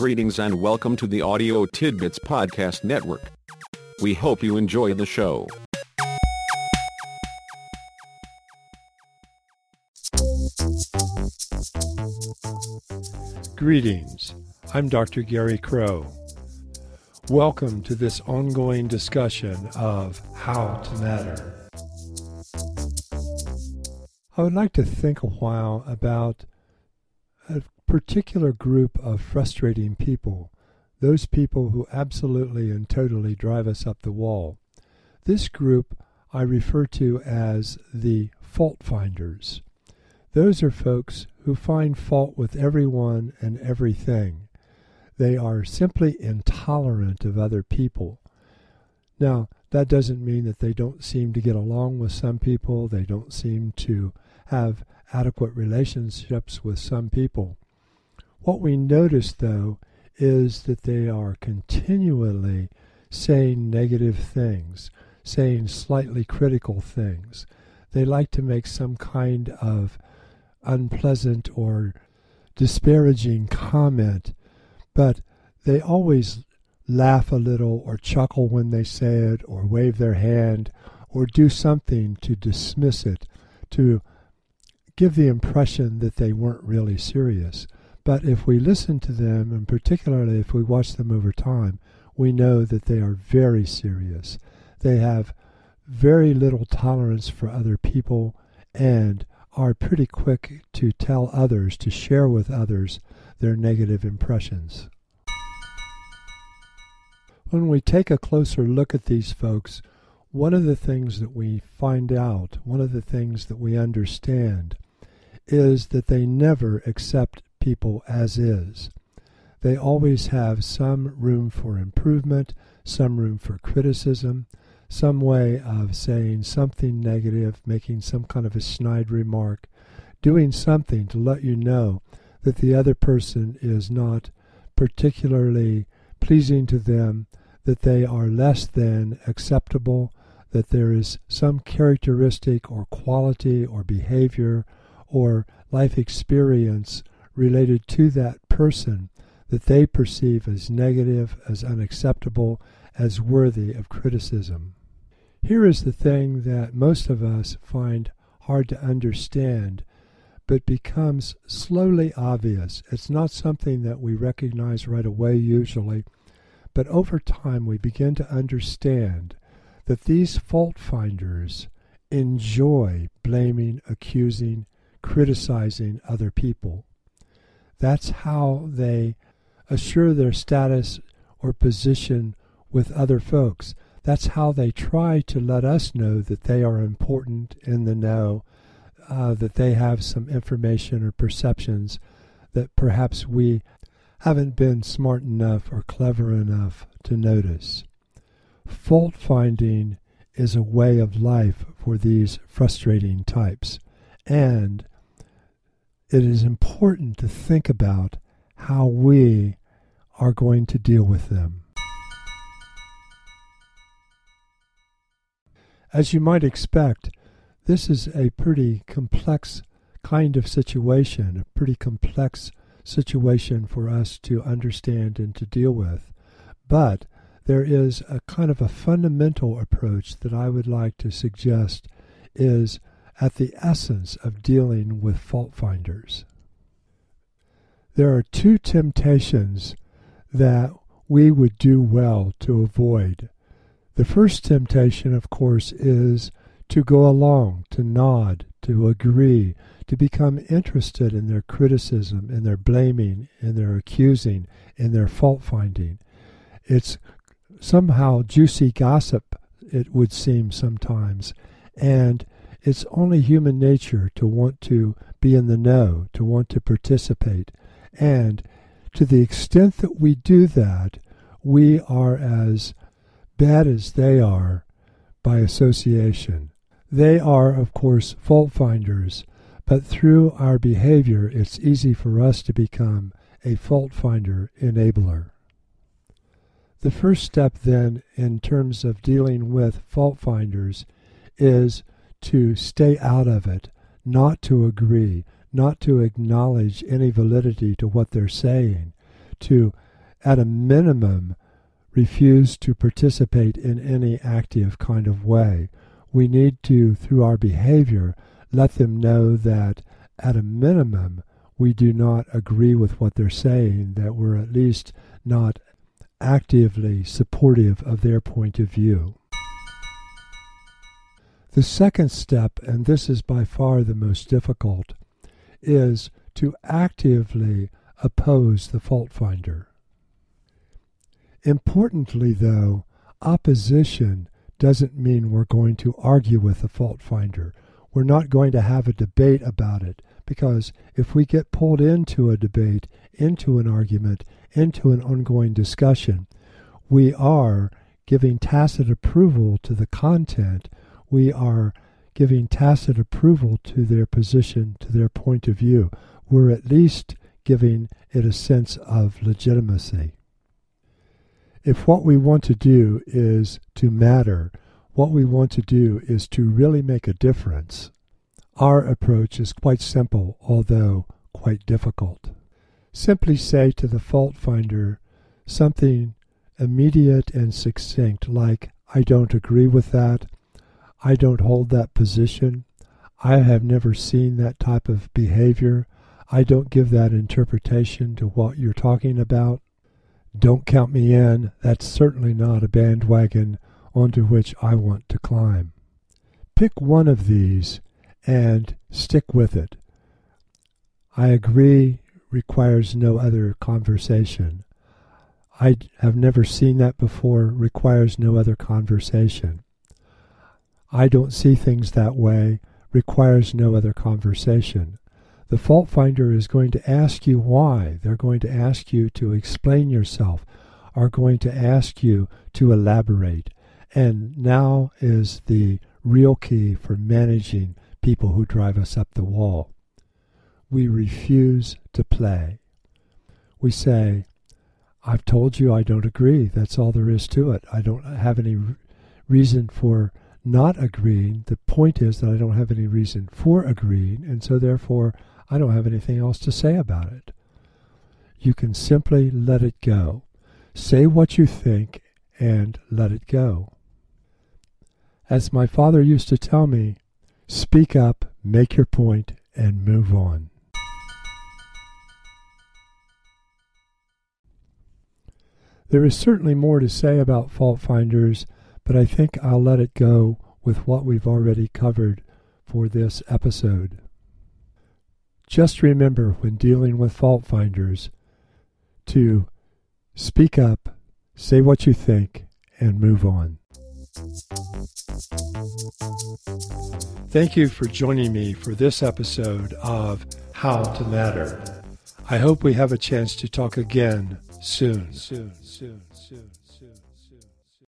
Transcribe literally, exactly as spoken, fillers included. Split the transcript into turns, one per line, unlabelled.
Greetings and welcome to the Audio Tidbits Podcast Network. We hope you enjoy the show.
Greetings. I'm Doctor Gary Crow. Welcome to this ongoing discussion of how to matter. I would like to think a while about a particular group of frustrating people, those people who absolutely and totally drive us up the wall. This group I refer to as the fault finders. Those are folks who find fault with everyone and everything. They are simply intolerant of other people. Now, that doesn't mean that they don't seem to get along with some people, they don't seem to have adequate relationships with some people. What we notice, though, is that they are continually saying negative things, saying slightly critical things. They like to make some kind of unpleasant or disparaging comment, but they always laugh a little or chuckle when they say it or wave their hand or do something to dismiss it, to give the impression that they weren't really serious. But if we listen to them, and particularly if we watch them over time, we know that they are very serious. They have very little tolerance for other people and are pretty quick to tell others, to share with others their negative impressions. When we take a closer look at these folks, one of the things that we find out, one of the things that we understand, is that they never accept people as is. They always have some room for improvement, some room for criticism, some way of saying something negative, making some kind of a snide remark, doing something to let you know that the other person is not particularly pleasing to them, that they are less than acceptable, that there is some characteristic or quality or behavior or life experience related to that person that they perceive as negative, as unacceptable, as worthy of criticism. Here is the thing that most of us find hard to understand, but becomes slowly obvious. It's not something that we recognize right away usually, but over time we begin to understand that these fault finders enjoy blaming, accusing, criticizing other people. That's how they assure their status or position with other folks. That's how they try to let us know that they are important in the know, uh, that they have some information or perceptions that perhaps we haven't been smart enough or clever enough to notice. Fault finding is a way of life for these frustrating types, and it is important to think about how we are going to deal with them. As you might expect, this is a pretty complex kind of situation, a pretty complex situation for us to understand and to deal with. But there is a kind of a fundamental approach that I would like to suggest is at the essence of dealing with fault finders. There are two temptations that we would do well to avoid. The first temptation, of course, is to go along, to nod, to agree, to become interested in their criticism, in their blaming, in their accusing, in their fault finding. It's somehow juicy gossip, it would seem sometimes, and it's only human nature to want to be in the know, to want to participate. And to the extent that we do that, we are as bad as they are by association. They are, of course, fault finders, but through our behavior, it's easy for us to become a fault finder enabler. The first step, then, in terms of dealing with fault finders is to stay out of it, not to agree, not to acknowledge any validity to what they're saying, to at a minimum, refuse to participate in any active kind of way. We need to, through our behavior, let them know that at a minimum, we do not agree with what they're saying, that we're at least not actively supportive of their point of view. The second step, and this is by far the most difficult, is to actively oppose the fault finder. Importantly, though, opposition doesn't mean we're going to argue with the fault finder. We're not going to have a debate about it, because if we get pulled into a debate, into an argument, into an ongoing discussion, we are giving tacit approval to the content. We are giving tacit approval to their position, to their point of view. We're at least giving it a sense of legitimacy. If what we want to do is to matter, what we want to do is to really make a difference, our approach is quite simple, although quite difficult. Simply say to the fault finder something immediate and succinct, like, I don't agree with that, I don't hold that position, I have never seen that type of behavior, I don't give that interpretation to what you're talking about. Don't count me in. That's certainly not a bandwagon onto which I want to climb. Pick one of these and stick with it. I agree requires no other conversation. I have never seen that before requires no other conversation. I don't see things that way requires no other conversation. The fault finder is going to ask you why. They're going to ask you to explain yourself, are going to ask you to elaborate. And now is the real key for managing people who drive us up the wall. We refuse to play. We say, I've told you I don't agree. That's all there is to it. I don't have any reason for not agreeing. The point is that I don't have any reason for agreeing, and so therefore I don't have anything else to say about it. You can simply let it go. Say what you think and let it go. As my father used to tell me, speak up, make your point, and move on. There is certainly more to say about fault finders, but I think I'll let it go with what we've already covered for this episode. Just remember, when dealing with fault finders, to speak up, say what you think, and move on. Thank you for joining me for this episode of How to Matter. I hope we have a chance to talk again soon. Soon, soon, soon, soon.